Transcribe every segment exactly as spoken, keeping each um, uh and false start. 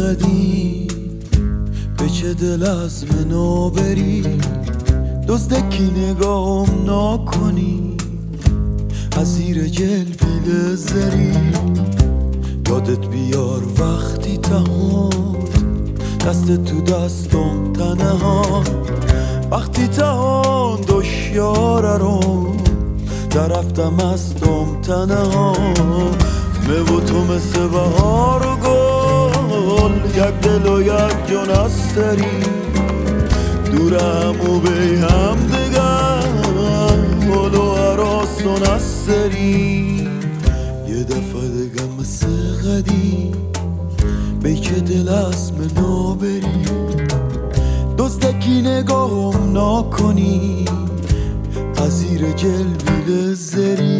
قدیم به چه دل از منو بری، دزدکی نگاهم ناکنی از زیر جلبیل زری. یادت بیار وقتی تهان دست تو دستم تنها، وقتی تهان دشیاره رو درفتم از دم تنها. مه و تو مثل بهار و گل، یک دل و یک جان از سری، دورم و بی هم دگر گل و عراستون از سری. یه دفعه دگم مثل قدیم بی که دل از منو بری، دزدکی نگاهم ناکنی از زیر جلبیل زری.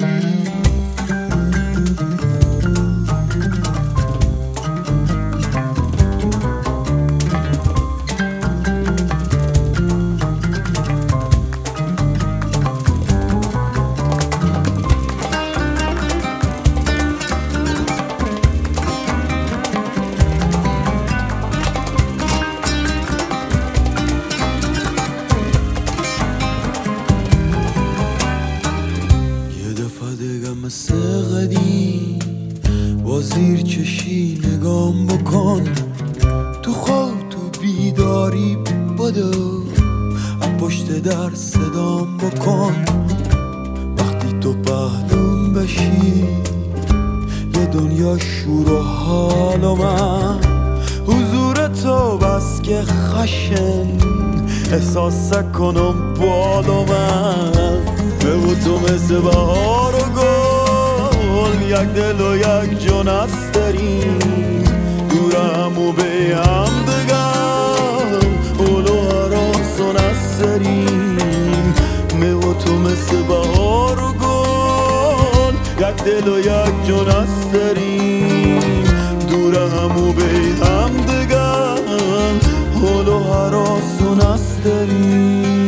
مثل قدیم با زیر چشی نگام بکن، تو خواب تو بیداری بدو از پشت در صدام بکن. وقتی تو پهلوم بشی یه دنیا شور و حال و من حضور تو بس که خشن احساس کنم بال و من. به تو مثل بهار و گل، یک دل و یک جان است داریم، دورم و به هم دگر اولو هراسون است داریم. مه و تو مثل بهار و گل، یک دل و یک جان است داریم، دورم و به هم دگر اولو هراسون است داریم.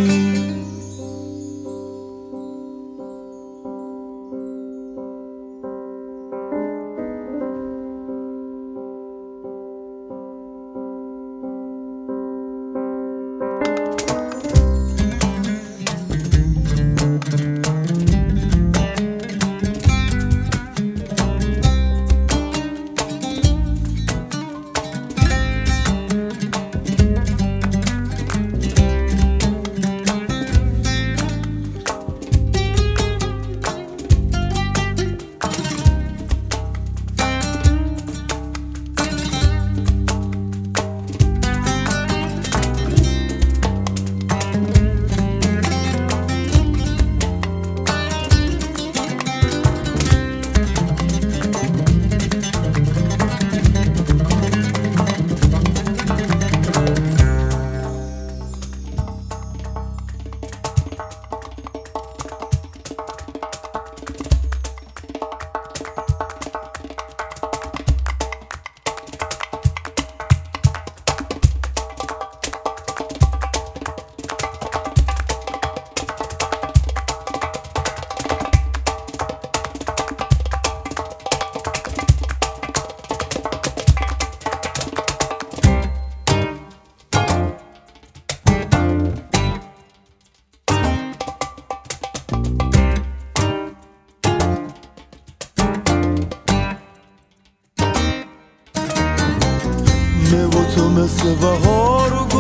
مه و تو مثل بهار و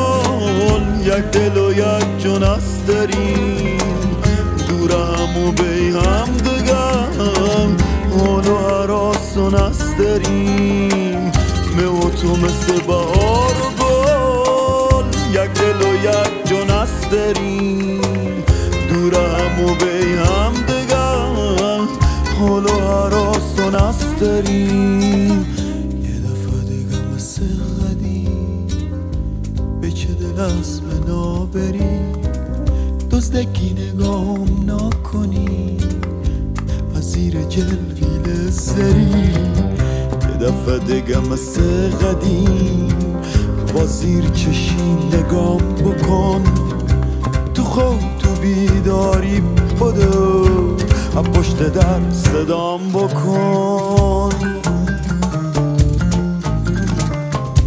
گل، یک دل و یک جان است داریم، دورم و بی هم دگر حال و هراسون است داریم. مه و تو مثل بهار و گل، یک دل و یک جان است داریم، دورم و بی هم دگر حال و هراسون است داریم. از منو بری، دزدکی نگاهم ناکنی از زیر جلویل زری. یه دفعه دگه مثل قدیم با زیر چشی نگام بکن، تو خواب تو بیداری بدو از پشت در صدام بکن.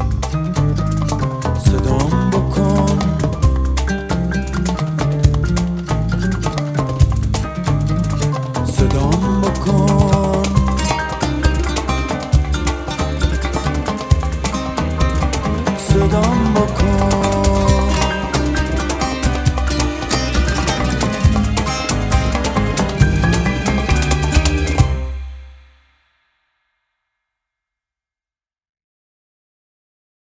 صدام بکن.